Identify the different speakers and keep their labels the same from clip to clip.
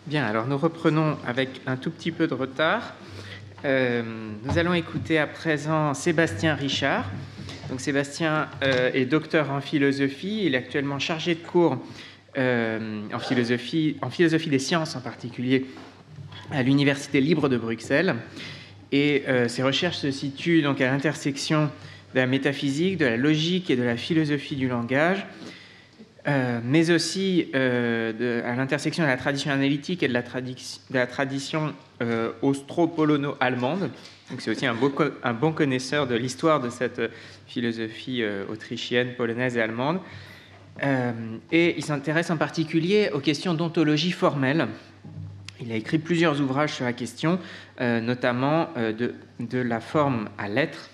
Speaker 1: Bien, alors nous reprenons avec un tout petit peu de retard. Nous allons écouter à présent Sébastien Richard. Donc Sébastien est docteur en philosophie. Il est actuellement chargé de cours en philosophie des sciences en particulier à l'Université libre de Bruxelles. Et ses recherches se situent donc à l'intersection de la métaphysique, de la logique et de la philosophie du langage, mais aussi à l'intersection de la tradition analytique et de la tradition austro-polono-allemande. Donc c'est aussi un bon connaisseur de l'histoire de cette philosophie autrichienne, polonaise et allemande. Et il s'intéresse en particulier aux questions d'ontologie formelle. Il a écrit plusieurs ouvrages sur la question, notamment de la forme à l'être,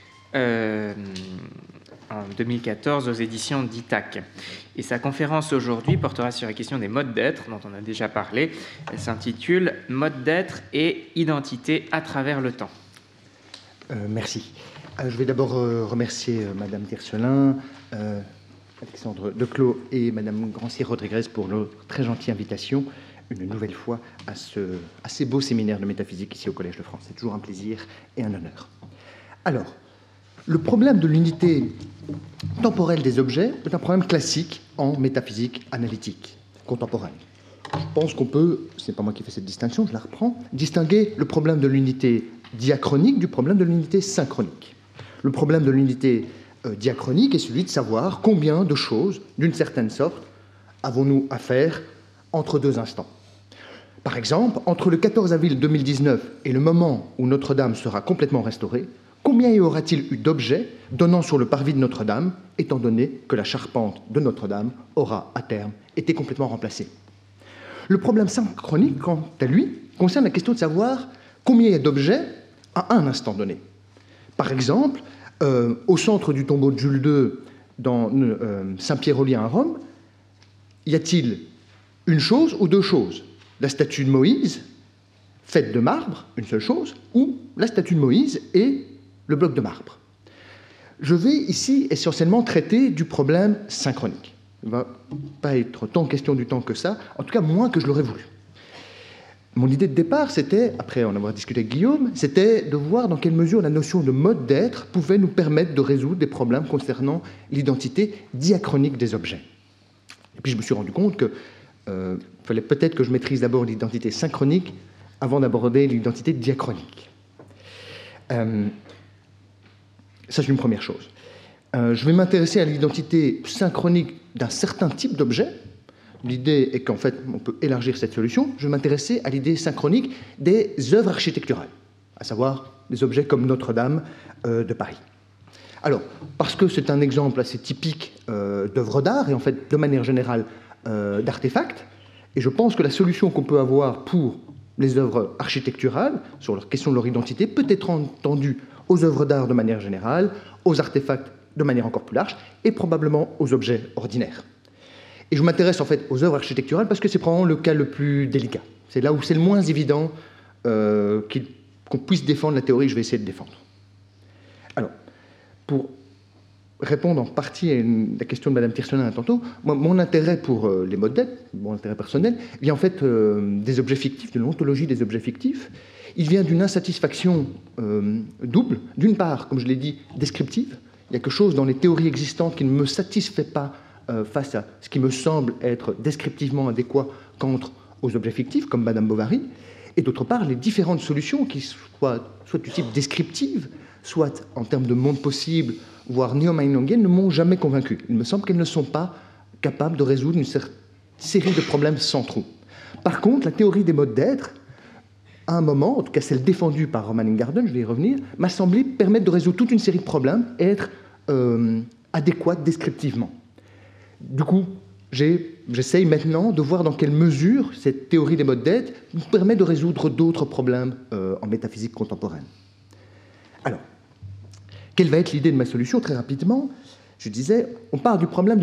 Speaker 1: en 2014 aux éditions d'Ithac. Et sa conférence aujourd'hui portera sur la question des modes d'être, dont on a déjà parlé. Elle s'intitule « Mode d'être et identité à travers le temps ».
Speaker 2: Merci. Je vais d'abord remercier Madame Tiercelin, Alexandre Declos et Madame Grancière-Rodriguez pour leur très gentille invitation, une nouvelle fois, à ce assez beau séminaire de métaphysique ici au Collège de France. C'est toujours un plaisir et un honneur. Alors, le problème de l'unité temporelle des objets est un problème classique en métaphysique analytique contemporaine. Je pense qu'on peut, ce n'est pas moi qui fais cette distinction, je la reprends, distinguer le problème de l'unité diachronique du problème de l'unité synchronique. Le problème de l'unité diachronique est celui de savoir combien de choses, d'une certaine sorte, avons-nous à faire entre deux instants. Par exemple, entre le 14 avril 2019 et le moment où Notre-Dame sera complètement restaurée, combien y aura-t-il eu d'objets donnant sur le parvis de Notre-Dame, étant donné que la charpente de Notre-Dame aura, à terme, été complètement remplacée? Le problème synchronique, quant à lui, concerne la question de savoir combien il y a d'objets à un instant donné. Par exemple, au centre du tombeau de Jules II, dans Saint-Pierre-aux-Liens à Rome, y a-t-il une chose ou deux choses? La statue de Moïse, faite de marbre, une seule chose, ou la statue de Moïse et le bloc de marbre. Je vais ici essentiellement traiter du problème synchronique. Il ne va pas être tant question du temps que ça, en tout cas moins que je l'aurais voulu. Mon idée de départ, c'était, après en avoir discuté avec Guillaume, c'était de voir dans quelle mesure la notion de mode d'être pouvait nous permettre de résoudre des problèmes concernant l'identité diachronique des objets. Et puis je me suis rendu compte qu'il fallait peut-être que je maîtrise d'abord l'identité synchronique avant d'aborder l'identité diachronique. Ça, c'est une première chose. Je vais m'intéresser à l'identité synchronique d'un certain type d'objet. L'idée est qu'en fait, on peut élargir cette solution. Je vais m'intéresser à l'idée synchronique des œuvres architecturales, à savoir des objets comme Notre-Dame de Paris. Alors, parce que c'est un exemple assez typique d'œuvres d'art, et en fait, de manière générale, d'artefacts, et je pense que la solution qu'on peut avoir pour les œuvres architecturales, sur la question de leur identité, peut être entendue aux œuvres d'art de manière générale, aux artefacts de manière encore plus large, et probablement aux objets ordinaires. Et je m'intéresse en fait aux œuvres architecturales parce que c'est probablement le cas le plus délicat. C'est là où c'est le moins évident qu'on puisse défendre la théorie que je vais essayer de défendre. Alors, pour répondre en partie à la question de Mme Tiercelin tantôt, mon intérêt pour les modes d'être, mon intérêt personnel, vient en fait des objets fictifs, de l'ontologie des objets fictifs. Il vient d'une insatisfaction double. D'une part, comme je l'ai dit, descriptive. Il y a quelque chose dans les théories existantes qui ne me satisfait pas face à ce qui me semble être descriptivement adéquat qu'entre aux objets fictifs, comme Madame Bovary. Et d'autre part, les différentes solutions qui soient du type descriptive, soit en termes de monde possible, voire néo-meinongienne, ne m'ont jamais convaincu. Il me semble qu'elles ne sont pas capables de résoudre une série de problèmes centraux. Par contre, la théorie des modes d'être, à un moment, en tout cas celle défendue par Roman Ingarden, je vais y revenir, m'a semblé permettre de résoudre toute une série de problèmes et être adéquate descriptivement. Du coup, j'essaye maintenant de voir dans quelle mesure cette théorie des modes d'être nous permet de résoudre d'autres problèmes en métaphysique contemporaine. Alors, quelle va être l'idée de ma solution? Très rapidement, je disais, on part du problème de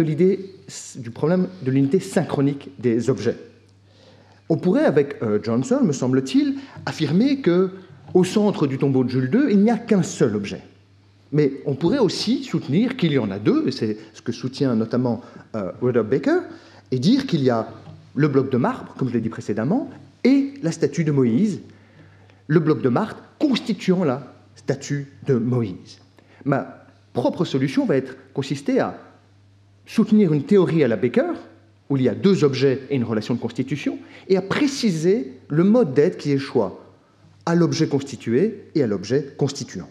Speaker 2: l'unité synchronique des objets. On pourrait, avec Johnson, me semble-t-il, affirmer qu'au centre du tombeau de Jules II, il n'y a qu'un seul objet. Mais on pourrait aussi soutenir qu'il y en a deux, et c'est ce que soutient notamment Rudolf Baker, et dire qu'il y a le bloc de marbre, comme je l'ai dit précédemment, et la statue de Moïse, le bloc de marbre constituant la statue de Moïse. Ma propre solution va consister à soutenir une théorie à la Baker, où il y a deux objets et une relation de constitution, et à préciser le mode d'aide qui échoit à l'objet constitué et à l'objet constituant.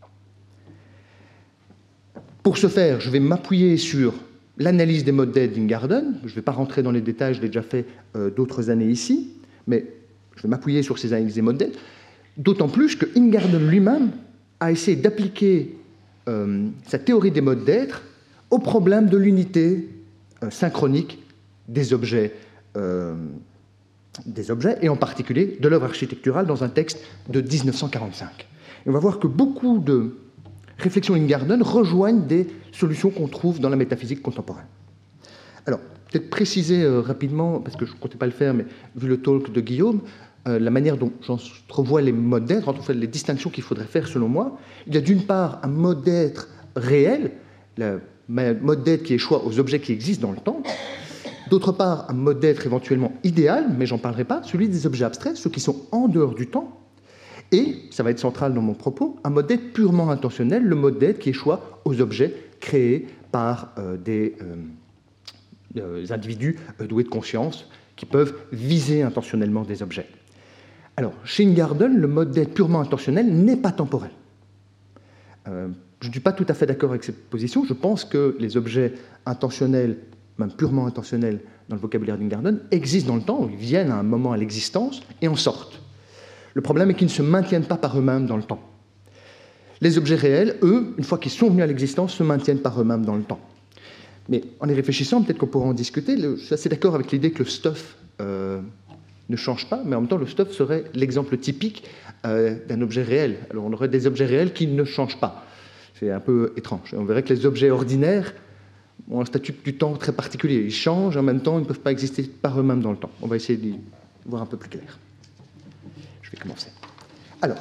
Speaker 2: Pour ce faire, je vais m'appuyer sur l'analyse des modes d'aide d'Ingarden. Je ne vais pas rentrer dans les détails, je l'ai déjà fait d'autres années ici, mais je vais m'appuyer sur ces analyses des modes d'aide, d'autant plus que Ingarden lui-même a essayé d'appliquer sa théorie des modes d'être au problème de l'unité synchronique des objets, et en particulier de l'œuvre architecturale dans un texte de 1945. Et on va voir que beaucoup de réflexions Ingarden rejoignent des solutions qu'on trouve dans la métaphysique contemporaine. Alors, peut-être préciser rapidement, parce que je ne comptais pas le faire, mais vu le talk de Guillaume, la manière dont j'entrevois les modes d'être, en fait les distinctions qu'il faudrait faire selon moi. Il y a d'une part un mode d'être réel, le mode d'être qui échoit aux objets qui existent dans le temps, d'autre part un mode d'être éventuellement idéal, mais j'en parlerai pas, celui des objets abstraits, ceux qui sont en dehors du temps, et, ça va être central dans mon propos, un mode d'être purement intentionnel, le mode d'être qui échoit aux objets créés par des individus doués de conscience qui peuvent viser intentionnellement des objets. Alors, chez Ingarden, le mode d'être purement intentionnel n'est pas temporel. Je ne suis pas tout à fait d'accord avec cette position. Je pense que les objets intentionnels, même purement intentionnels dans le vocabulaire d'Ingarden, existent dans le temps, ils viennent à un moment à l'existence et en sortent. Le problème est qu'ils ne se maintiennent pas par eux-mêmes dans le temps. Les objets réels, eux, une fois qu'ils sont venus à l'existence, se maintiennent par eux-mêmes dans le temps. Mais en y réfléchissant, peut-être qu'on pourra en discuter. Je suis assez d'accord avec l'idée que le stuff ne change pas, mais en même temps, le stuff serait l'exemple typique d'un objet réel. Alors, on aurait des objets réels qui ne changent pas. C'est un peu étrange. On verrait que les objets ordinaires ont un statut du temps très particulier. Ils changent, en même temps, ils ne peuvent pas exister par eux-mêmes dans le temps. On va essayer de voir un peu plus clair. Je vais commencer. Alors,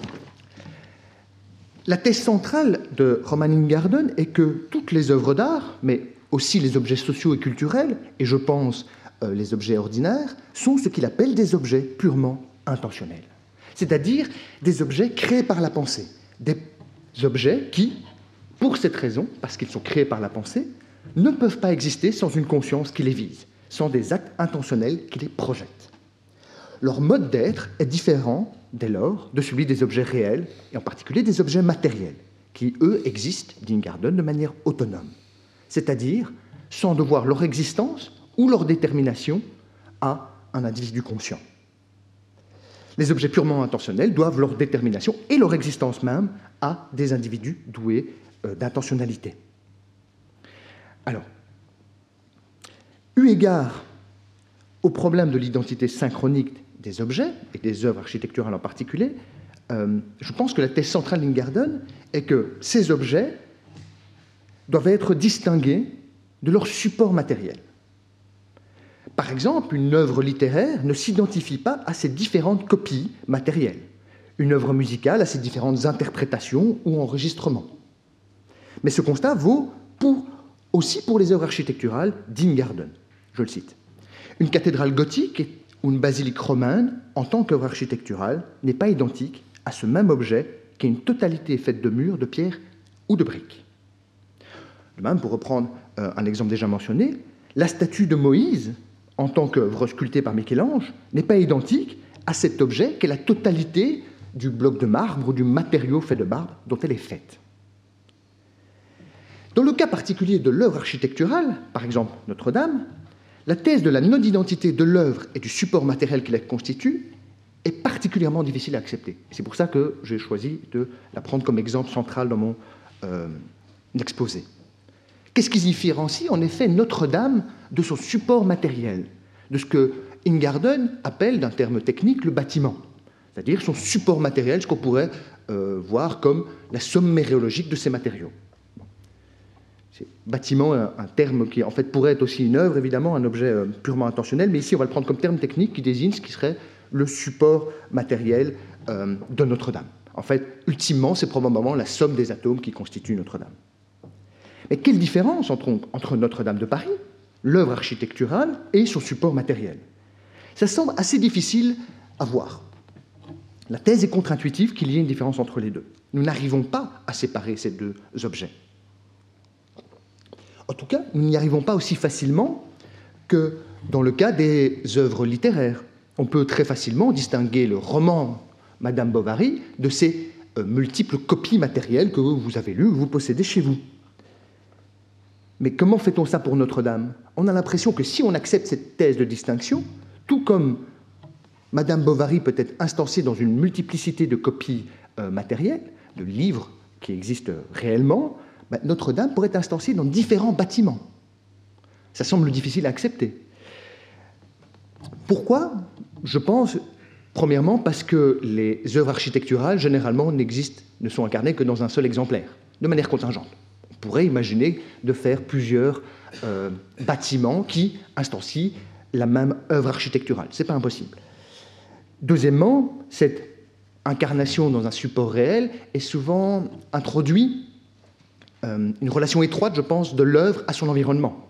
Speaker 2: la thèse centrale de Roman Ingarden est que toutes les œuvres d'art, mais aussi les objets sociaux et culturels, et je pense les objets ordinaires, sont ce qu'il appelle des objets purement intentionnels. C'est-à-dire des objets créés par la pensée. Des objets qui, pour cette raison, parce qu'ils sont créés par la pensée, ne peuvent pas exister sans une conscience qui les vise, sans des actes intentionnels qui les projettent. Leur mode d'être est différent, dès lors, de celui des objets réels, et en particulier des objets matériels, qui, eux, existent, dit Ingarden, de manière autonome, c'est-à-dire sans devoir leur existence ou leur détermination à un individu conscient. Les objets purement intentionnels doivent leur détermination et leur existence même à des individus doués d'intentionnalité. Alors, eu égard au problème de l'identité synchronique des objets, et des œuvres architecturales en particulier, je pense que la thèse centrale d'Ingarden est que ces objets doivent être distingués de leur support matériel. Par exemple, une œuvre littéraire ne s'identifie pas à ses différentes copies matérielles, une œuvre musicale à ses différentes interprétations ou enregistrements. Mais ce constat vaut aussi pour les œuvres architecturales d'Ingarden. Je le cite. Une cathédrale gothique ou une basilique romaine, en tant qu'œuvre architecturale, n'est pas identique à ce même objet qui est une totalité faite de murs, de pierres ou de briques. De même, pour reprendre un exemple déjà mentionné, la statue de Moïse, en tant qu'œuvre sculptée par Michel-Ange, n'est pas identique à cet objet qui est la totalité du bloc de marbre ou du matériau fait de marbre dont elle est faite. Dans le cas particulier de l'œuvre architecturale, par exemple Notre-Dame, la thèse de la non-identité de l'œuvre et du support matériel qui la constitue est particulièrement difficile à accepter. C'est pour ça que j'ai choisi de la prendre comme exemple central dans mon exposé. Qu'est-ce qui différencie en effet Notre-Dame de son support matériel, de ce que Ingarden appelle d'un terme technique le bâtiment, c'est-à-dire son support matériel, ce qu'on pourrait voir comme la somme méréologique de ces matériaux. Bâtiment, un terme qui en fait pourrait être aussi une œuvre, évidemment, un objet purement intentionnel, mais ici on va le prendre comme terme technique qui désigne ce qui serait le support matériel de Notre-Dame. En fait, ultimement, c'est probablement la somme des atomes qui constituent Notre-Dame. Mais quelle différence entre Notre-Dame de Paris, l'œuvre architecturale et son support matériel. Ça semble assez difficile à voir. La thèse est contre-intuitive qu'il y ait une différence entre les deux. Nous n'arrivons pas à séparer ces deux objets. En tout cas, nous n'y arrivons pas aussi facilement que dans le cas des œuvres littéraires. On peut très facilement distinguer le roman Madame Bovary de ses multiples copies matérielles que vous avez lues, que vous possédez chez vous. Mais comment fait-on ça pour Notre-Dame? On a l'impression que si on accepte cette thèse de distinction, tout comme Madame Bovary peut être instancée dans une multiplicité de copies matérielles, de livres qui existent réellement, Notre-Dame pourrait être instancée dans différents bâtiments. Ça semble difficile à accepter. Pourquoi? Je pense, premièrement, parce que les œuvres architecturales, généralement, ne sont incarnées que dans un seul exemplaire, de manière contingente. On pourrait imaginer de faire plusieurs bâtiments qui instancient la même œuvre architecturale. Ce n'est pas impossible. Deuxièmement, cette incarnation dans un support réel est souvent introduit une relation étroite, je pense, de l'œuvre à son environnement.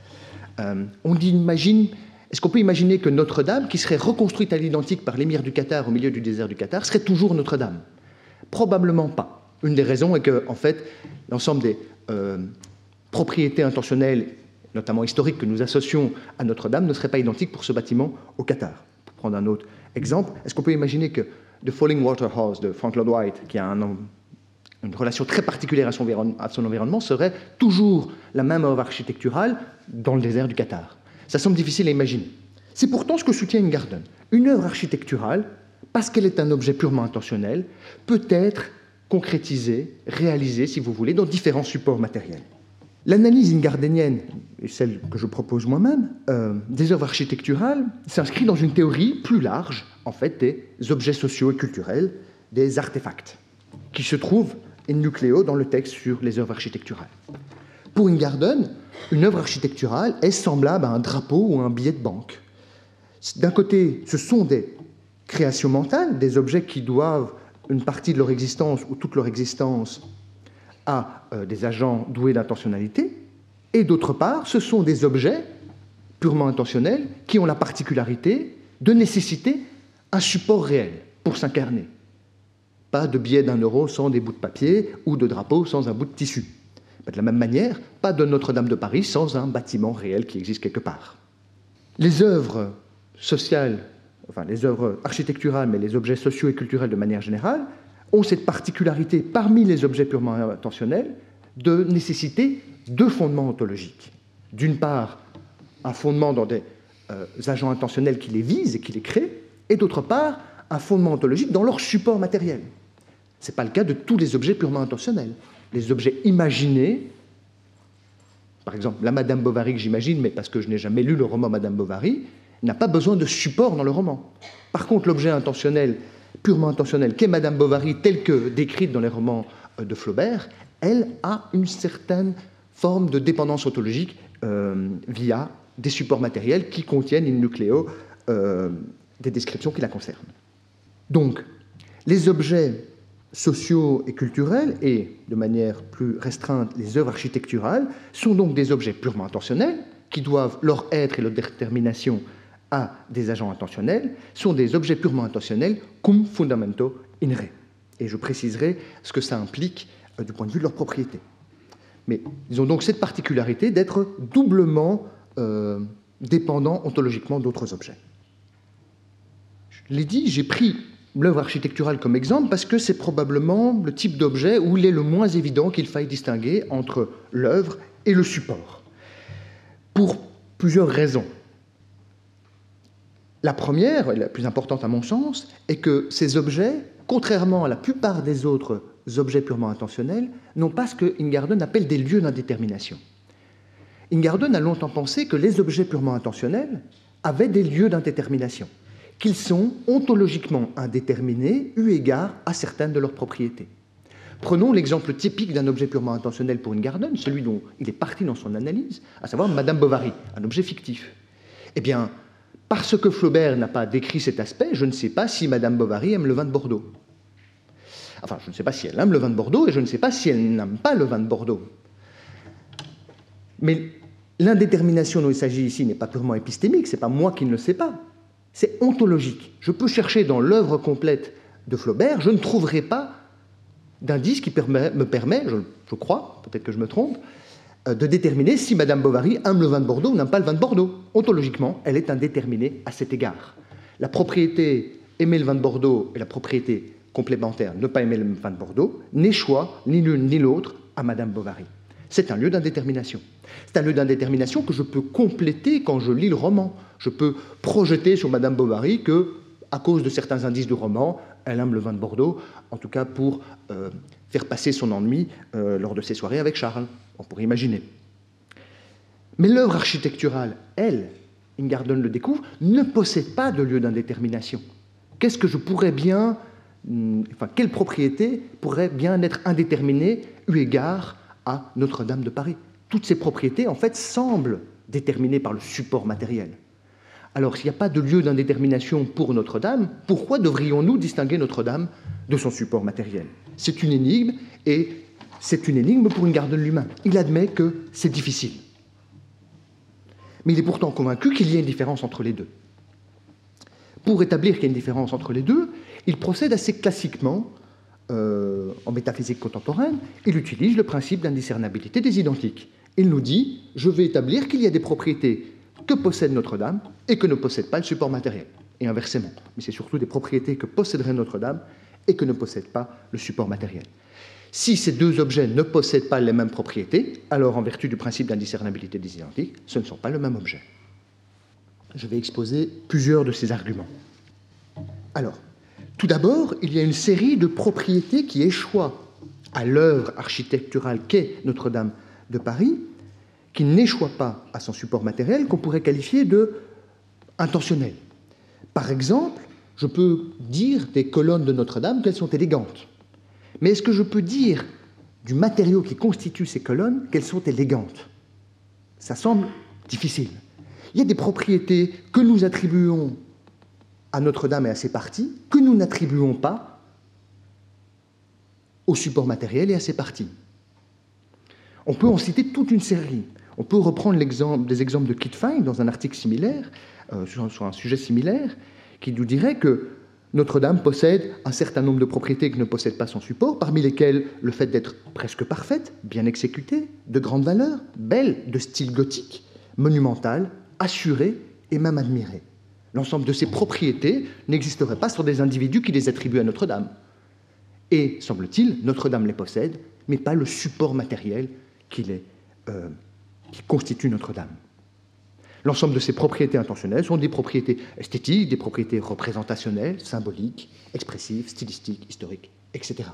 Speaker 2: Est-ce qu'on peut imaginer que Notre-Dame, qui serait reconstruite à l'identique par l'émir du Qatar au milieu du désert du Qatar, serait toujours Notre-Dame? Probablement pas. Une des raisons est que, en fait, l'ensemble des propriétés intentionnelles, notamment historiques, que nous associons à Notre-Dame ne seraient pas identiques pour ce bâtiment au Qatar. Pour prendre un autre exemple, est-ce qu'on peut imaginer que The Falling Water House de Frank Lloyd Wright, qui a une relation très particulière à son environnement, serait toujours la même œuvre architecturale dans le désert du Qatar? Ça semble difficile à imaginer. C'est pourtant ce que soutient Ingarden. Une œuvre architecturale, parce qu'elle est un objet purement intentionnel, peut être concrétisée, réalisée, si vous voulez, dans différents supports matériels. L'analyse ingardenienne, et celle que je propose moi-même, des œuvres architecturales, s'inscrit dans une théorie plus large, en fait, des objets sociaux et culturels, des artefacts, qui se trouvent in nucléo dans le texte sur les œuvres architecturales. Pour Ingarden, une œuvre architecturale est semblable à un drapeau ou à un billet de banque. D'un côté, ce sont des créations mentales, des objets qui doivent une partie de leur existence ou toute leur existence à des agents doués d'intentionnalité, et d'autre part, ce sont des objets purement intentionnels qui ont la particularité de nécessiter un support réel pour s'incarner. Pas de billet d'1 euro sans des bouts de papier ou de drapeau sans un bout de tissu. De la même manière, pas de Notre-Dame de Paris sans un bâtiment réel qui existe quelque part. Les œuvres sociales, enfin les œuvres architecturales, mais les objets sociaux et culturels de manière générale, ont cette particularité parmi les objets purement intentionnels de nécessiter deux fondements ontologiques. D'une part, un fondement dans des agents intentionnels qui les visent et qui les créent, et d'autre part, un fondement ontologique dans leur support matériel. Ce n'est pas le cas de tous les objets purement intentionnels. Les objets imaginés, par exemple la Madame Bovary que j'imagine, mais parce que je n'ai jamais lu le roman Madame Bovary, n'a pas besoin de support dans le roman. Par contre, l'objet intentionnel, purement intentionnel, qu'est Madame Bovary, telle que décrite dans les romans de Flaubert, elle a une certaine forme de dépendance ontologique via des supports matériels qui contiennent in nucléo des descriptions qui la concernent. Donc, les objets sociaux et culturels, et de manière plus restreinte, les œuvres architecturales, sont donc des objets purement intentionnels, qui doivent leur être et leur détermination à des agents intentionnels, sont des objets purement intentionnels cum fundamento in re. Et je préciserai ce que ça implique du point de vue de leur propriété. Mais ils ont donc cette particularité d'être doublement dépendants ontologiquement d'autres objets. Je l'ai dit, j'ai pris l'œuvre architecturale comme exemple parce que c'est probablement le type d'objet où il est le moins évident qu'il faille distinguer entre l'œuvre et le support. Pour plusieurs raisons. La première, et la plus importante à mon sens, est que ces objets, contrairement à la plupart des autres objets purement intentionnels, n'ont pas ce que Ingarden appelle des lieux d'indétermination. Ingarden a longtemps pensé que les objets purement intentionnels avaient des lieux d'indétermination, qu'ils sont ontologiquement indéterminés eu égard à certaines de leurs propriétés. Prenons l'exemple typique d'un objet purement intentionnel pour Ingarden, celui dont il est parti dans son analyse, à savoir Madame Bovary, un objet fictif. Eh bien, parce que Flaubert n'a pas décrit cet aspect, je ne sais pas si Madame Bovary aime le vin de Bordeaux. Enfin, je ne sais pas si elle aime le vin de Bordeaux et je ne sais pas si elle n'aime pas le vin de Bordeaux. Mais L'indétermination dont il s'agit ici n'est pas purement épistémique, ce n'est pas moi qui ne le sais pas, c'est ontologique. Je peux chercher dans l'œuvre complète de Flaubert, je ne trouverai pas d'indice qui me permet, je crois, peut-être que je me trompe, de déterminer si Madame Bovary aime le vin de Bordeaux ou n'aime pas le vin de Bordeaux. Ontologiquement, elle est indéterminée à cet égard. La propriété aimer le vin de Bordeaux et la propriété complémentaire ne pas aimer le vin de Bordeaux n'échoit ni l'une ni l'autre à Madame Bovary. C'est un lieu d'indétermination. C'est un lieu d'indétermination que je peux compléter quand je lis le roman. Je peux projeter sur Madame Bovary que, à cause de certains indices du roman, elle aime le vin de Bordeaux, en tout cas pour faire passer son ennui lors de ses soirées avec Charles. On pourrait imaginer. Mais l'œuvre architecturale, elle, Ingarden le découvre, ne possède pas de lieu d'indétermination. Qu'est-ce que je pourrais bien... quelle propriété pourrait bien être indéterminée eu égard à Notre-Dame de Paris? Toutes ces propriétés, en fait, semblent déterminées par le support matériel. Alors, s'il n'y a pas de lieu d'indétermination pour Notre-Dame, pourquoi devrions-nous distinguer Notre-Dame de son support matériel? C'est une énigme, et c'est une énigme pour Ingarden lui-même. Il admet que c'est difficile. Mais il est pourtant convaincu qu'il y a une différence entre les deux. Pour établir qu'il y a une différence entre les deux, il procède assez classiquement, en métaphysique contemporaine, il utilise le principe d'indiscernabilité des identiques. Il nous dit, je vais établir qu'il y a des propriétés que possède Notre-Dame et que ne possède pas le support matériel, et inversement. Mais c'est surtout des propriétés que posséderait Notre-Dame et que ne possède pas le support matériel. Si ces deux objets ne possèdent pas les mêmes propriétés, alors en vertu du principe d'indiscernabilité des identiques, ce ne sont pas le même objet. Je vais exposer plusieurs de ces arguments. Alors, tout d'abord, il y a une série de propriétés qui échoient à l'œuvre architecturale qu'est Notre-Dame de Paris, qui n'échoient pas à son support matériel, qu'on pourrait qualifier de intentionnel. Par exemple, je peux dire des colonnes de Notre-Dame qu'elles sont élégantes. Mais est-ce que je peux dire du matériau qui constitue ces colonnes qu'elles sont élégantes? Ça semble difficile. Il y a des propriétés que nous attribuons à Notre-Dame et à ses parties, que nous n'attribuons pas au support matériel et à ses parties. On peut en citer toute une série. On peut reprendre des exemples de Kittfein dans un article similaire, sur un sujet similaire, qui nous dirait que Notre-Dame possède un certain nombre de propriétés que ne possède pas son support, parmi lesquelles le fait d'être presque parfaite, bien exécutée, de grande valeur, belle, de style gothique, monumentale, assurée et même admirée. L'ensemble de ces propriétés n'existerait pas sur des individus qui les attribuent à Notre-Dame. Et, semble-t-il, Notre-Dame les possède, mais pas le support matériel qui constitue Notre-Dame. L'ensemble de ces propriétés intentionnelles sont des propriétés esthétiques, des propriétés représentationnelles, symboliques, expressives, stylistiques, historiques, etc.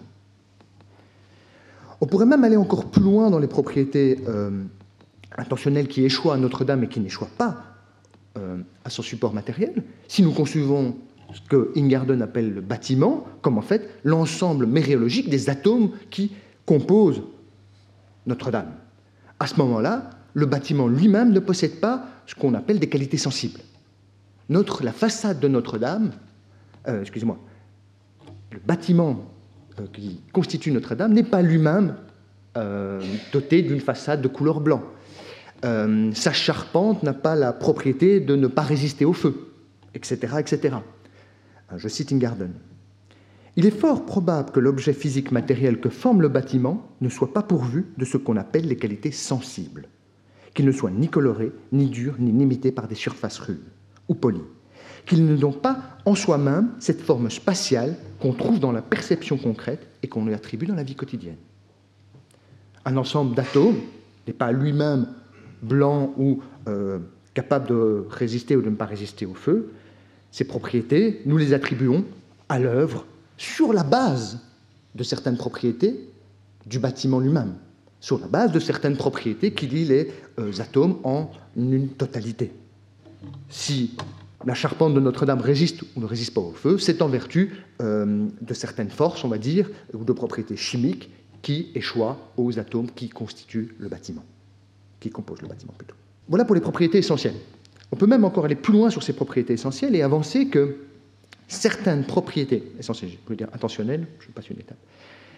Speaker 2: On pourrait même aller encore plus loin dans les propriétés intentionnelles qui échouent à Notre-Dame et qui n'échouent pas à son support matériel. Si nous concevons ce que Ingarden appelle le bâtiment, comme en fait l'ensemble méréologique des atomes qui composent Notre-Dame. À ce moment-là, le bâtiment lui-même ne possède pas ce qu'on appelle des qualités sensibles. La façade de Notre-Dame, le bâtiment qui constitue Notre-Dame n'est pas lui-même doté d'une façade de couleur blanc. Sa charpente n'a pas la propriété de ne pas résister au feu, etc., etc. Je cite Ingarden. Il est fort probable que l'objet physique matériel que forme le bâtiment ne soit pas pourvu de ce qu'on appelle les qualités sensibles, qu'il ne soit ni coloré, ni dur, ni limité par des surfaces rudes ou polies, qu'il n'ait donc pas en soi-même cette forme spatiale qu'on trouve dans la perception concrète et qu'on lui attribue dans la vie quotidienne. Un ensemble d'atomes n'est pas lui-même blanc ou capable de résister ou de ne pas résister au feu. Ces propriétés, nous les attribuons à l'œuvre sur la base de certaines propriétés du bâtiment lui-même, sur la base de certaines propriétés qui lient les atomes en une totalité. Si la charpente de Notre-Dame résiste ou ne résiste pas au feu, c'est en vertu de certaines forces, on va dire, ou de propriétés chimiques qui échoient aux atomes qui constituent le bâtiment, qui composent le bâtiment plutôt. Voilà pour les propriétés essentielles. On peut même encore aller plus loin sur ces propriétés essentielles et avancer que certaines propriétés essentielles, je peux dire intentionnelles, je passe une étape,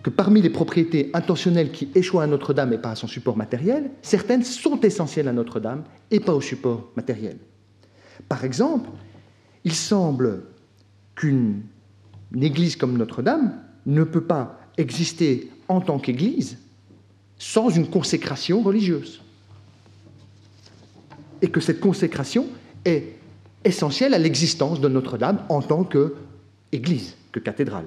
Speaker 2: que parmi les propriétés intentionnelles qui échouent à Notre-Dame et pas à son support matériel, certaines sont essentielles à Notre-Dame et pas au support matériel. Par exemple, il semble qu'une église comme Notre-Dame ne peut pas exister en tant qu'église sans une consécration religieuse. Et que cette consécration est essentielle à l'existence de Notre-Dame en tant qu'église, que cathédrale.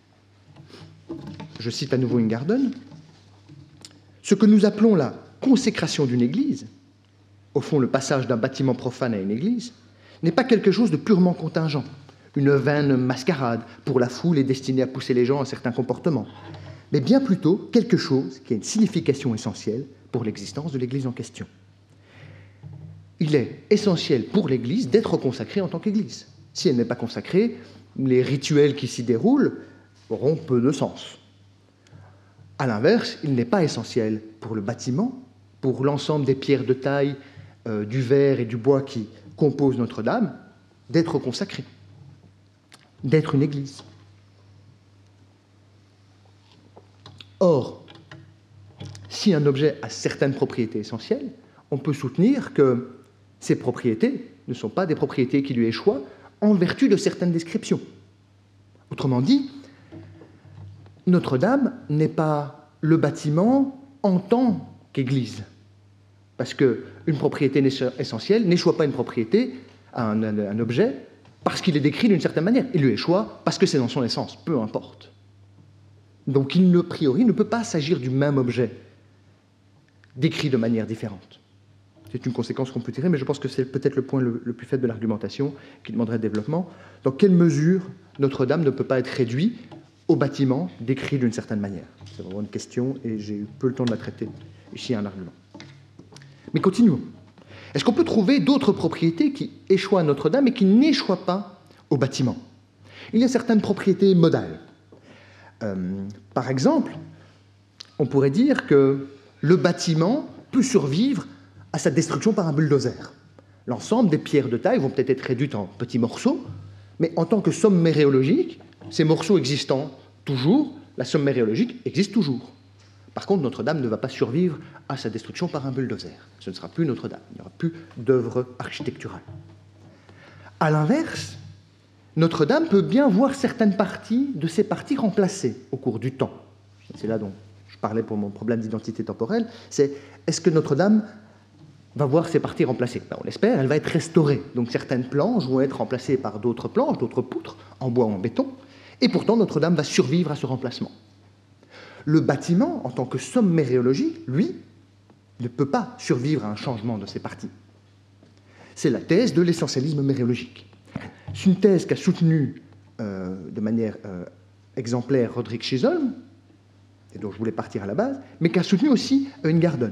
Speaker 2: Je cite à nouveau Ingarden. Ce que nous appelons la consécration d'une église, au fond le passage d'un bâtiment profane à une église, n'est pas quelque chose de purement contingent, une vaine mascarade pour la foule et destinée à pousser les gens à certains comportements, mais bien plutôt quelque chose qui a une signification essentielle pour l'existence de l'église en question. Il est essentiel pour l'église d'être consacrée en tant qu'église. Si elle n'est pas consacrée, les rituels qui s'y déroulent auront peu de sens. À l'inverse, il n'est pas essentiel pour le bâtiment, pour l'ensemble des pierres de taille, du verre et du bois qui composent Notre-Dame, d'être consacré, d'être une église. Or, si un objet a certaines propriétés essentielles, on peut soutenir que ces propriétés ne sont pas des propriétés qui lui échoient en vertu de certaines descriptions. Autrement dit, Notre-Dame n'est pas le bâtiment en tant qu'église, parce qu'une propriété essentielle n'échoit pas une propriété à un objet parce qu'il est décrit d'une certaine manière. Il lui échoit parce que c'est dans son essence, peu importe. Donc, il, a priori, ne peut pas s'agir du même objet décrit de manière différente. C'est une conséquence qu'on peut tirer, mais je pense que c'est peut-être le point le plus faible de l'argumentation qui demanderait développement. Dans quelle mesure Notre-Dame ne peut pas être réduit au bâtiment décrit d'une certaine manière? C'est vraiment une question et j'ai eu peu le temps de la traiter. Ici, un argument. Mais continuons. Est-ce qu'on peut trouver d'autres propriétés qui échouent à Notre-Dame et qui n'échouent pas au bâtiment? Il y a certaines propriétés modales. Par exemple, on pourrait dire que le bâtiment peut survivre à sa destruction par un bulldozer. L'ensemble des pierres de taille vont peut-être être réduites en petits morceaux, mais en tant que somme méréologique, ces morceaux existant toujours, la somme méréologique existe toujours. Par contre, Notre-Dame ne va pas survivre à sa destruction par un bulldozer. Ce ne sera plus Notre-Dame, il n'y aura plus d'œuvre architecturale. À l'inverse, Notre-Dame peut bien voir certaines parties de ses parties remplacées au cours du temps. C'est là dont je parlais pour mon problème d'identité temporelle, c'est est-ce que Notre-Dame va voir ses parties remplacées? On l'espère, elle va être restaurée. Donc certaines planches vont être remplacées par d'autres planches, d'autres poutres, en bois ou en béton, et pourtant Notre-Dame va survivre à ce remplacement. Le bâtiment, en tant que somme méréologique, lui, ne peut pas survivre à un changement de ses parties. C'est la thèse de l'essentialisme méréologique. C'est une thèse qu'a soutenue de manière exemplaire Roderick Chisholm, et dont je voulais partir à la base, mais qu'a soutenu aussi Ingarden.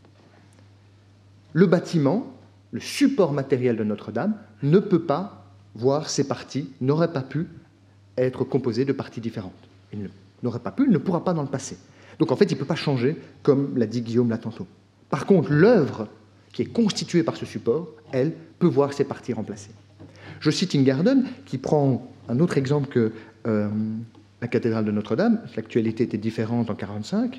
Speaker 2: Le bâtiment, le support matériel de Notre-Dame, ne peut pas voir ses parties, n'aurait pas pu être composé de parties différentes. Il n'aurait pas pu, il ne pourra pas dans le passé. Donc en fait, il ne peut pas changer, comme l'a dit Guillaume là tantôt. Par contre, l'œuvre qui est constituée par ce support, elle, peut voir ses parties remplacées. Je cite Ingarden, qui prend un autre exemple que la cathédrale de Notre-Dame. L'actualité était différente en 1945.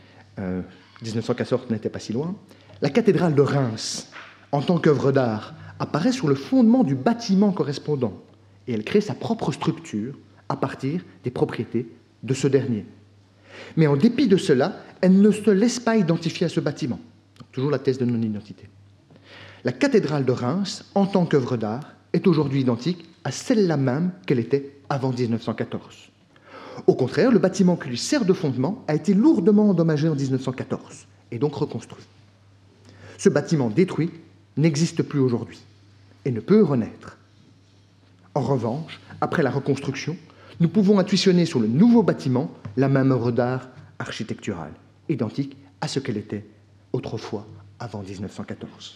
Speaker 2: 1914 n'était pas si loin. La cathédrale de Reims, en tant qu'œuvre d'art, apparaît sur le fondement du bâtiment correspondant et elle crée sa propre structure à partir des propriétés de ce dernier. Mais en dépit de cela, elle ne se laisse pas identifier à ce bâtiment. Donc, toujours la thèse de non-identité. La cathédrale de Reims, en tant qu'œuvre d'art, est aujourd'hui identique à celle-là même qu'elle était avant 1914. Au contraire, le bâtiment qui lui sert de fondement a été lourdement endommagé en 1914 et donc reconstruit. Ce bâtiment détruit n'existe plus aujourd'hui et ne peut renaître. En revanche, après la reconstruction, nous pouvons intuitionner sur le nouveau bâtiment la même œuvre d'art architecturale, identique à ce qu'elle était autrefois avant 1914.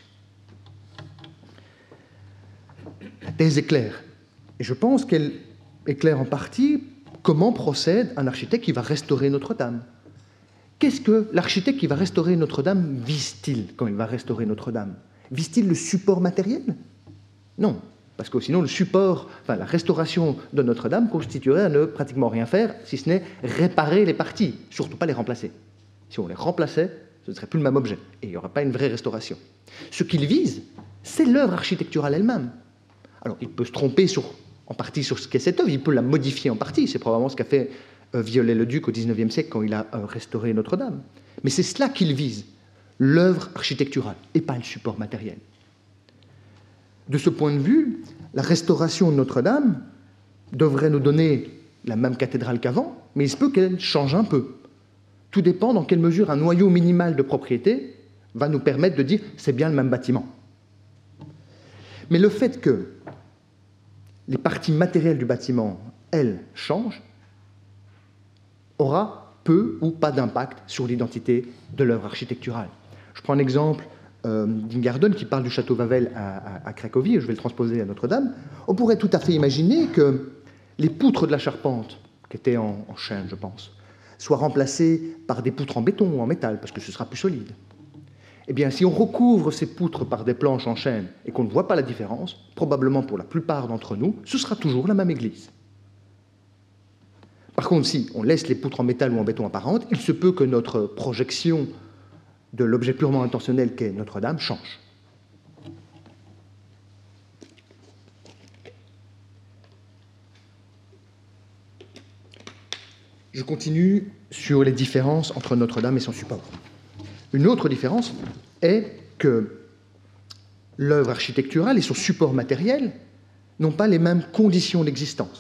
Speaker 2: La thèse est claire, et je pense qu'elle éclaire en partie comment procède un architecte qui va restaurer Notre-Dame. Qu'est-ce que l'architecte qui va restaurer Notre-Dame vise-t-il quand il va restaurer Notre-Dame? Vise-t-il le support matériel? Non. Parce que sinon, le support, la restauration de Notre-Dame constituerait à ne pratiquement rien faire, si ce n'est réparer les parties, surtout pas les remplacer. Si on les remplaçait, ce ne serait plus le même objet, et il n'y aurait pas une vraie restauration. Ce qu'il vise, c'est l'œuvre architecturale elle-même. Alors, il peut se tromper en partie sur ce qu'est cette œuvre, il peut la modifier en partie, c'est probablement ce qu'a fait Viollet-le-Duc au XIXe siècle quand il a restauré Notre-Dame. Mais c'est cela qu'il vise, l'œuvre architecturale, et pas le support matériel. De ce point de vue, la restauration de Notre-Dame devrait nous donner la même cathédrale qu'avant, mais il se peut qu'elle change un peu. Tout dépend dans quelle mesure un noyau minimal de propriété va nous permettre de dire c'est bien le même bâtiment. Mais le fait que les parties matérielles du bâtiment, elles, changent, aura peu ou pas d'impact sur l'identité de l'œuvre architecturale. Je prends un exemple d'Ingarden qui parle du château Wawel à Cracovie, et je vais le transposer à Notre-Dame. On pourrait tout à fait imaginer que les poutres de la charpente, qui étaient en chêne, je pense, soient remplacées par des poutres en béton ou en métal, parce que ce sera plus solide. Eh bien, si on recouvre ces poutres par des planches en chêne et qu'on ne voit pas la différence, probablement pour la plupart d'entre nous, ce sera toujours la même église. Par contre, si on laisse les poutres en métal ou en béton apparentes, il se peut que notre projection de l'objet purement intentionnel qu'est Notre-Dame change. Je continue sur les différences entre Notre-Dame et son support. Une autre différence est que l'œuvre architecturale et son support matériel n'ont pas les mêmes conditions d'existence.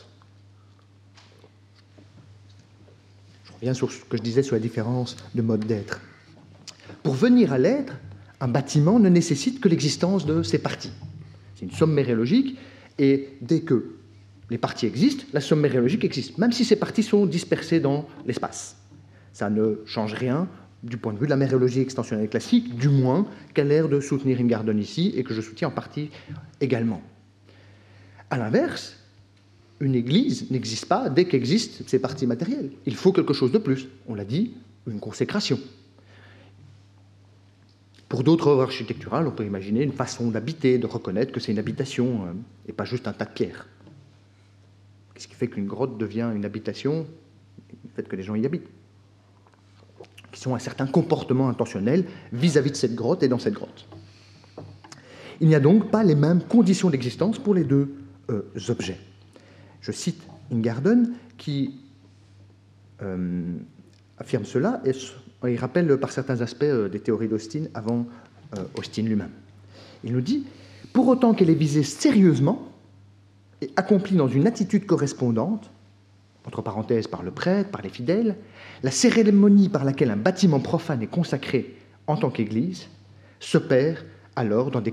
Speaker 2: Je reviens sur ce que je disais sur la différence de mode d'être. Pour venir à l'être, un bâtiment ne nécessite que l'existence de ses parties. C'est une somme mériologique, et dès que les parties existent, la somme mériologique existe, même si ces parties sont dispersées dans l'espace. Ça ne change rien du point de vue de la mériologie extensionnelle classique, du moins qu'a l'air de soutenir Ingarden ici, et que je soutiens en partie également. À l'inverse, une église n'existe pas dès qu'existent ses parties matérielles. Il faut quelque chose de plus. On l'a dit, une consécration. Pour d'autres œuvres architecturales, on peut imaginer une façon d'habiter, de reconnaître que c'est une habitation et pas juste un tas de pierres. Qu'est-ce qui fait qu'une grotte devient une habitation? Le fait que les gens y habitent. Qui ont un certain comportement intentionnel vis-à-vis de cette grotte et dans cette grotte. Il n'y a donc pas les mêmes conditions d'existence pour les deux objets. Je cite Ingarden qui affirme cela et il rappelle par certains aspects des théories d'Austin avant Austin lui-même. Il nous dit « Pour autant qu'elle est visée sérieusement et accomplie dans une attitude correspondante, entre parenthèses par le prêtre, par les fidèles, la cérémonie par laquelle un bâtiment profane est consacré en tant qu'église s'opère alors dans des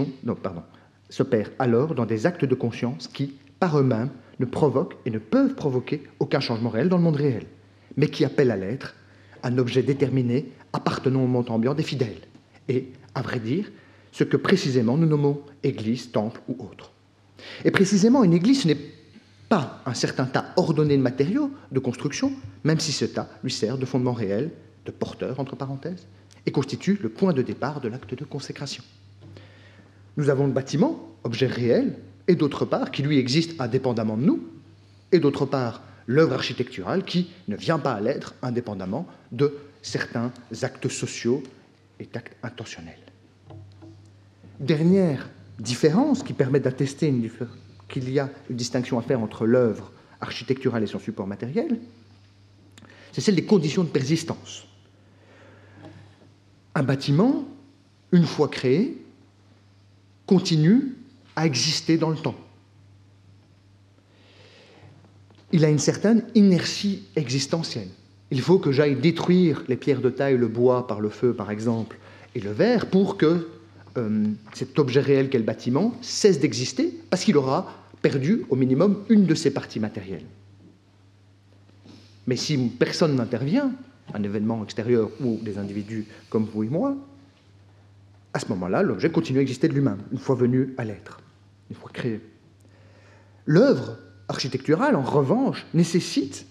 Speaker 2: actes de conscience qui, par eux-mêmes, ne provoquent et ne peuvent provoquer aucun changement réel dans le monde réel, mais qui appellent à l'être un objet déterminé appartenant au monde ambiant des fidèles, et, à vrai dire, ce que précisément nous nommons église, temple ou autre. Et précisément, une église, ce n'est pas un certain tas ordonné de matériaux de construction, même si ce tas lui sert de fondement réel, de porteur, entre parenthèses, et constitue le point de départ de l'acte de consécration. Nous avons le bâtiment, objet réel, et d'autre part, qui lui existe indépendamment de nous, et d'autre part, l'œuvre architecturale qui ne vient pas à l'être indépendamment de certains actes sociaux et actes intentionnels. Dernière différence qui permet d'attester qu'il y a une distinction à faire entre l'œuvre architecturale et son support matériel, c'est celle des conditions de persistance. Un bâtiment, une fois créé, continue à exister dans le temps. Il a une certaine inertie existentielle. Il faut que j'aille détruire les pierres de taille, le bois par le feu, par exemple, et le verre, pour que cet objet réel qu'est le bâtiment cesse d'exister, parce qu'il aura perdu au minimum une de ses parties matérielles. Mais si personne n'intervient, un événement extérieur ou des individus comme vous et moi, à ce moment-là, l'objet continue à exister de lui-même, une fois venu à l'être, une fois créé. L'œuvre architecturale, en revanche, nécessite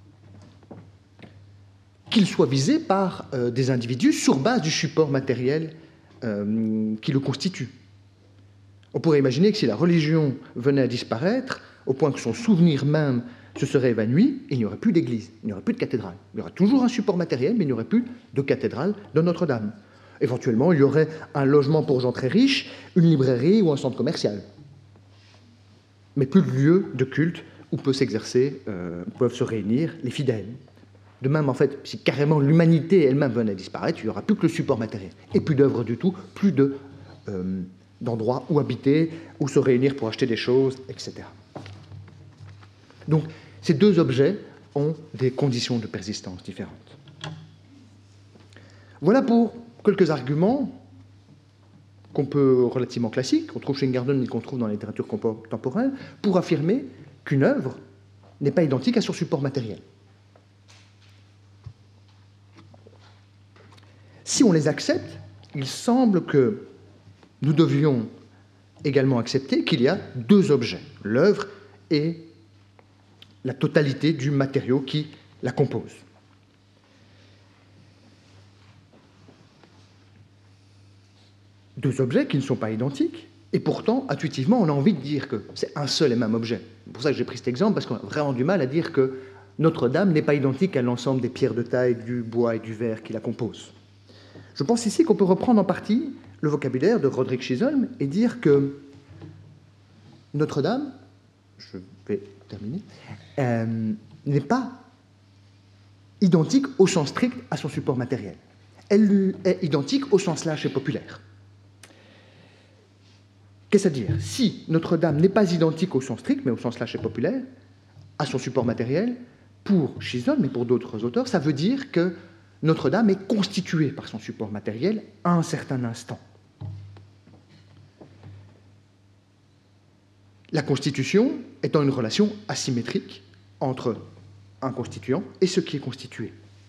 Speaker 2: qu'il soit visé par des individus sur base du support matériel qui le constitue. On pourrait imaginer que si la religion venait à disparaître, au point que son souvenir même se serait évanoui, il n'y aurait plus d'église, il n'y aurait plus de cathédrale. Il y aurait toujours un support matériel, mais il n'y aurait plus de cathédrale de Notre-Dame. Éventuellement, il y aurait un logement pour gens très riches, une librairie ou un centre commercial. Mais plus de lieu de culte où peuvent se réunir les fidèles. De même, en fait, si carrément l'humanité elle-même venait à disparaître, il n'y aura plus que le support matériel. Et plus d'œuvres du tout, plus d'endroits où habiter, où se réunir pour acheter des choses, etc. Donc, ces deux objets ont des conditions de persistance différentes. Voilà pour quelques arguments relativement classiques, qu'on trouve chez Ingarden et qu'on trouve dans la littérature contemporaine, pour affirmer qu'une œuvre n'est pas identique à son support matériel. Si on les accepte, il semble que nous devions également accepter qu'il y a deux objets, l'œuvre et la totalité du matériau qui la compose. Deux objets qui ne sont pas identiques, et pourtant, intuitivement, on a envie de dire que c'est un seul et même objet. C'est pour ça que j'ai pris cet exemple, parce qu'on a vraiment du mal à dire que Notre-Dame n'est pas identique à l'ensemble des pierres de taille, du bois et du verre qui la composent. Je pense ici qu'on peut reprendre en partie le vocabulaire de Roderick Chisholm et dire que Notre-Dame, je vais terminer, n'est pas identique au sens strict à son support matériel. Elle est identique au sens large et populaire. Qu'est-ce à dire? Si Notre-Dame n'est pas identique au sens strict, mais au sens large et populaire, à son support matériel, pour Chisholm et pour d'autres auteurs, ça veut dire que Notre-Dame est constituée par son support matériel à un certain instant. La constitution étant une relation asymétrique entre un constituant et ce qui est constitué.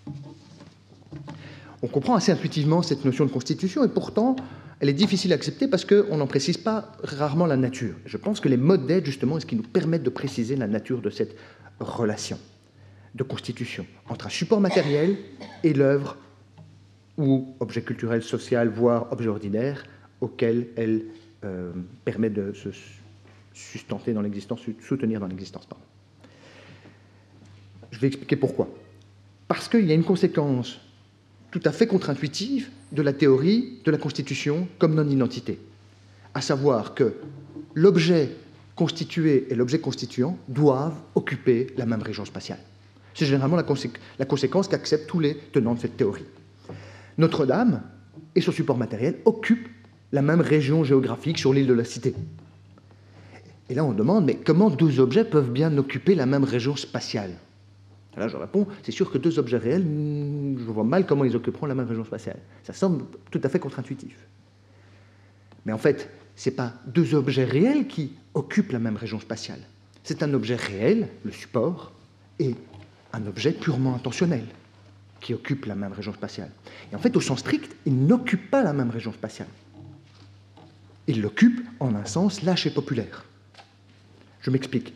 Speaker 2: On comprend assez intuitivement cette notion de constitution et pourtant elle est difficile à accepter parce qu'on n'en précise pas rarement la nature. Je pense que les modes d'aide, justement, est ce qui nous permettent de préciser la nature de cette relation de constitution entre un support matériel et l'œuvre ou objet culturel, social, voire objet ordinaire auquel elle permet de se sustenter dans l'existence, soutenir dans l'existence. Pardon. Je vais expliquer pourquoi. Parce qu'il y a une conséquence tout à fait contre-intuitive de la théorie de la constitution comme non-identité, à savoir que l'objet constitué et l'objet constituant doivent occuper la même région spatiale. C'est généralement la conséquence qu'acceptent tous les tenants de cette théorie. Notre-Dame et son support matériel occupent la même région géographique sur l'île de la Cité. Et là, on demande, mais comment deux objets peuvent bien occuper la même région spatiale? Là, je réponds, c'est sûr que deux objets réels, je vois mal comment ils occuperont la même région spatiale. Ça semble tout à fait contre-intuitif. Mais en fait, ce n'est pas deux objets réels qui occupent la même région spatiale. C'est un objet réel, le support, et un objet purement intentionnel qui occupe la même région spatiale. Et en fait, au sens strict, il n'occupe pas la même région spatiale. Il l'occupe en un sens lâche et populaire. Je m'explique.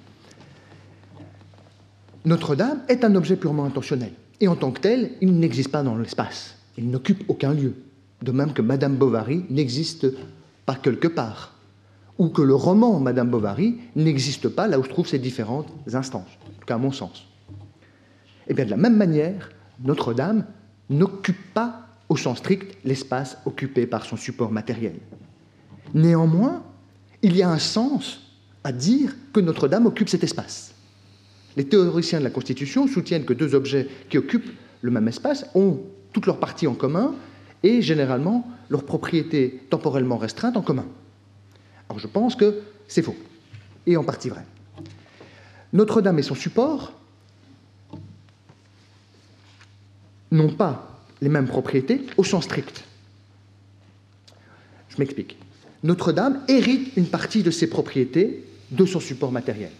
Speaker 2: Notre-Dame est un objet purement intentionnel. Et en tant que tel, il n'existe pas dans l'espace. Il n'occupe aucun lieu. De même que Madame Bovary n'existe pas quelque part. Ou que le roman Madame Bovary n'existe pas là où se trouvent ces différentes instances. En tout cas, à mon sens. Et bien, de la même manière, Notre-Dame n'occupe pas, au sens strict, l'espace occupé par son support matériel. Néanmoins, il y a un sens à dire que Notre-Dame occupe cet espace. Les théoriciens de la Constitution soutiennent que deux objets qui occupent le même espace ont toutes leurs parties en commun et généralement leurs propriétés temporellement restreintes en commun. Alors je pense que c'est faux, et en partie vrai. Notre-Dame et son support n'ont pas les mêmes propriétés au sens strict. Je m'explique. Notre-Dame hérite une partie de ses propriétés de son support matériel.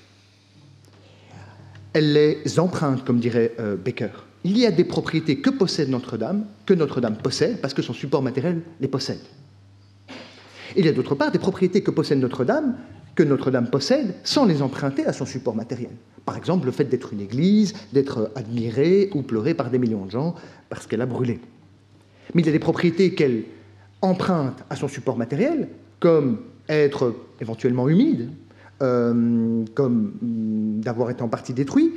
Speaker 2: Elle les emprunte, comme dirait Baker. Il y a des propriétés que possède Notre-Dame, que Notre-Dame possède, parce que son support matériel les possède. Il y a d'autre part des propriétés que possède Notre-Dame, que Notre-Dame possède, sans les emprunter à son support matériel. Par exemple, le fait d'être une église, d'être admirée ou pleurée par des millions de gens parce qu'elle a brûlé. Mais il y a des propriétés qu'elle emprunte à son support matériel, comme être éventuellement humides, comme d'avoir été en partie détruit,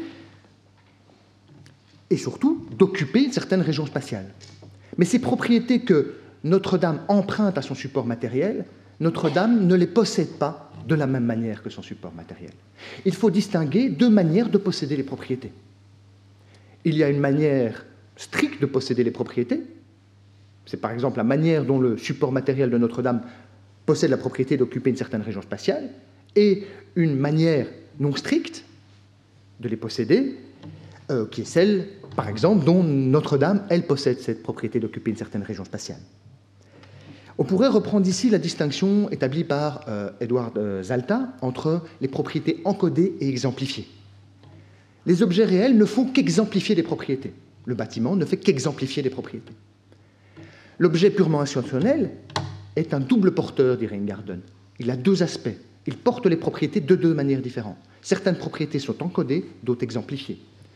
Speaker 2: et surtout d'occuper certaines régions spatiales. Mais ces propriétés que Notre-Dame emprunte à son support matériel, Notre-Dame ne les possède pas de la même manière que son support matériel. Il faut distinguer deux manières de posséder les propriétés. Il y a une manière stricte de posséder les propriétés. C'est par exemple la manière dont le support matériel de Notre-Dame possède la propriété d'occuper une certaine région spatiale, et une manière non stricte de les posséder, qui est celle, par exemple, dont Notre-Dame, elle, possède cette propriété d'occuper une certaine région spatiale. On pourrait reprendre ici la distinction établie par Edward Zalta entre les propriétés encodées et exemplifiées. Les objets réels ne font qu'exemplifier des propriétés. Le bâtiment ne fait qu'exemplifier des propriétés. L'objet purement intentionnel est un double porteur, dirait Ingarden. Il a deux aspects. Il porte les propriétés de deux manières différentes. Certaines propriétés sont encodées, d'autres exemplifiées.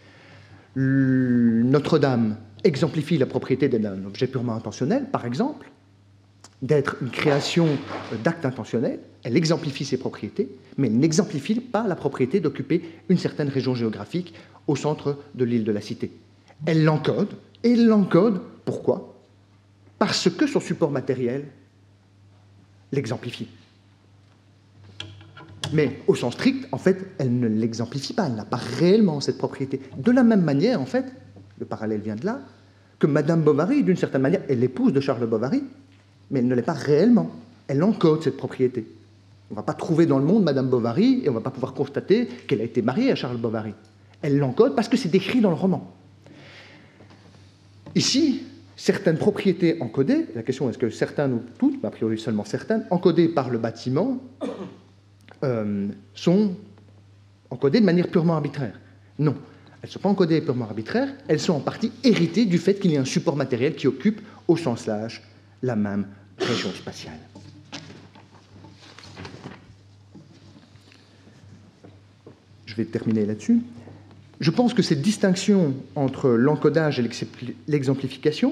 Speaker 2: Notre-Dame exemplifie la propriété d'un objet purement intentionnel, par exemple, d'être une création d'actes intentionnels. Elle exemplifie ses propriétés, mais elle n'exemplifie pas la propriété d'occuper une certaine région géographique au centre de l'île de la Cité. Elle l'encode, et elle l'encode, pourquoi ? Parce que son support matériel l'exemplifie. Mais au sens strict, en fait, elle ne l'exemplifie pas, elle n'a pas réellement cette propriété. De la même manière, en fait, le parallèle vient de là, que Madame Bovary, d'une certaine manière, est l'épouse de Charles Bovary, mais elle ne l'est pas réellement. Elle encode cette propriété. On ne va pas trouver dans le monde Madame Bovary et on ne va pas pouvoir constater qu'elle a été mariée à Charles Bovary. Elle l'encode parce que c'est décrit dans le roman. Ici, certaines propriétés encodées, la question est-ce que certaines ou toutes, mais a priori seulement certaines, encodées par le bâtiment, sont encodées de manière purement arbitraire. Non, elles ne sont pas encodées purement arbitraires, elles sont en partie héritées du fait qu'il y a un support matériel qui occupe, au sens large, la même région spatiale. Je vais terminer là-dessus. Je pense que cette distinction entre l'encodage et l'exemplification,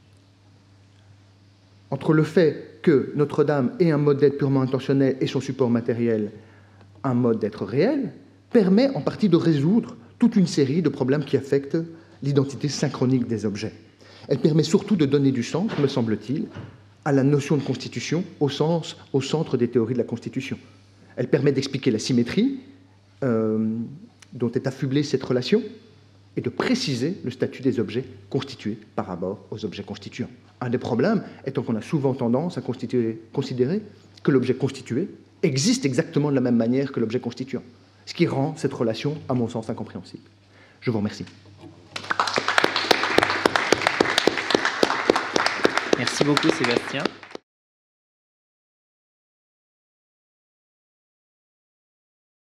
Speaker 2: entre le fait que Notre-Dame ait un mode d'être purement intentionnel et son support matériel un mode d'être réel, permet en partie de résoudre toute une série de problèmes qui affectent l'identité synchronique des objets. Elle permet surtout de donner du sens, me semble-t-il, à la notion de constitution au centre des théories de la constitution. Elle permet d'expliquer la symétrie dont est affublée cette relation et de préciser le statut des objets constitués par rapport aux objets constituants. Un des problèmes étant qu'on a souvent tendance à considérer que l'objet constitué existe exactement de la même manière que l'objet constituant, ce qui rend cette relation, à mon sens, incompréhensible. Je vous remercie.
Speaker 1: Merci beaucoup, Sébastien.